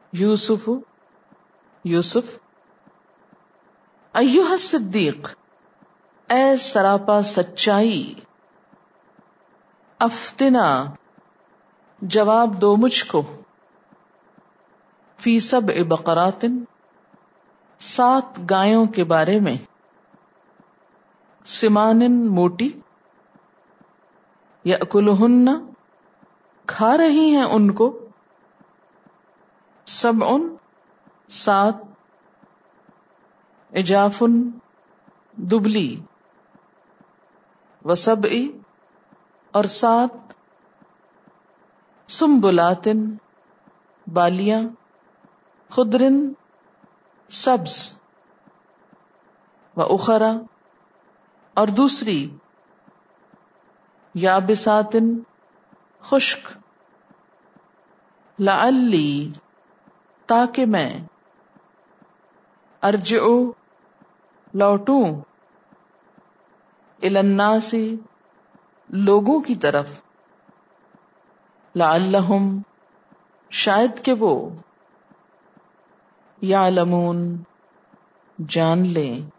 یوسف یوسف، ایھا الصدیق اے سراپا سچائی، افتنا جواب دو مجھ کو، فی سبع بقرات 7 گایوں کے بارے میں، سمان موٹی، یأکلہن کھا رہی ہیں ان کو، سبع 7 عجاف دبلی، وسبع اور 7 سنبلات بالیاں، خضر سبز، واخری اور دوسری یابسات خشک، لعلی تاکہ میں، ارجع لوٹوں، الی الناس لوگوں کی طرف، لعلہم شاید کہ وہ، یعلمون جان لیں،